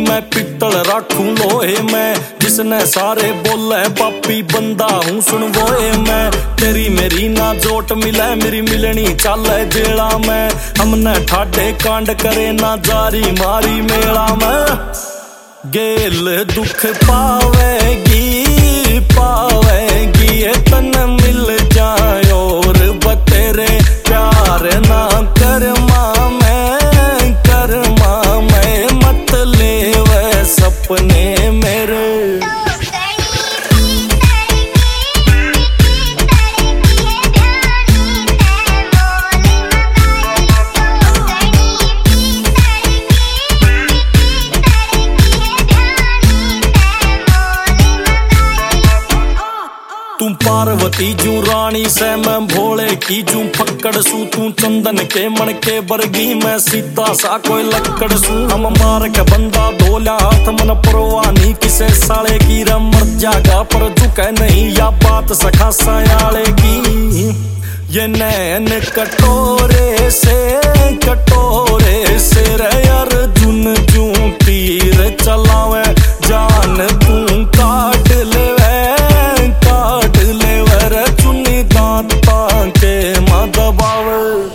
मैं पित्तल राखूं लोहे में। जिसने सारे बोले पापी बंदा हूँ सुन वोए मैं। तेरी मेरी ना जोट मिले मेरी मिलनी चाले जेड़ा में। हमने ठाडे कांड करे ना जारी मारी मेला में। गेल दुख पावेगी पावेगी ये तन मिल जाए और बतेरे प्यार ना करमा मैं मत ले वे सपने मेरे। तू पार्वती जू रानी से मैं भोले की जू फक्कड़ सू। तू चंदन के मन के बरगी मैं सीता सा कोई लक्कड़ सू। हम मार के बंदा धोला हाथ मन परवानी किसे साले की रे मर जागा पर झुके नहीं या बात सखा सयाले की। ये नैन कटोरे से रे अर्जुन जू तीर चलावे जान तू काट ले चुनी दांता के मदबाव।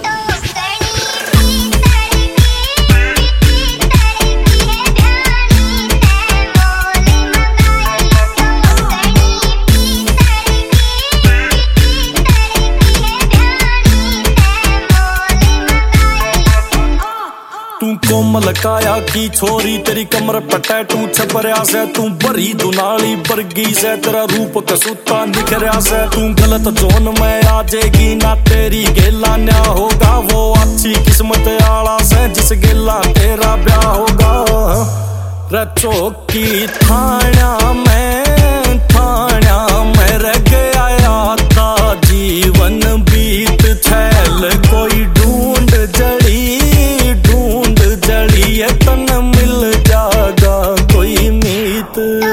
तू कोमल काया की छोरी तेरी कमर पर टैटू छपरिया से। तू बरी दुनाली बरगी से तेरा रूप कसूता निखरिया से। तू गलत जोन में आ जाएगी ना तेरी गेला न्या होगा। वो अच्छी किस्मत आला से जिस गेला तेरा ब्याह होगा। रचौकी थाना में रह गया था जीवन बीत छैल कोई ढूंढ जड़ी ये तन मिल जागा कोई मीत।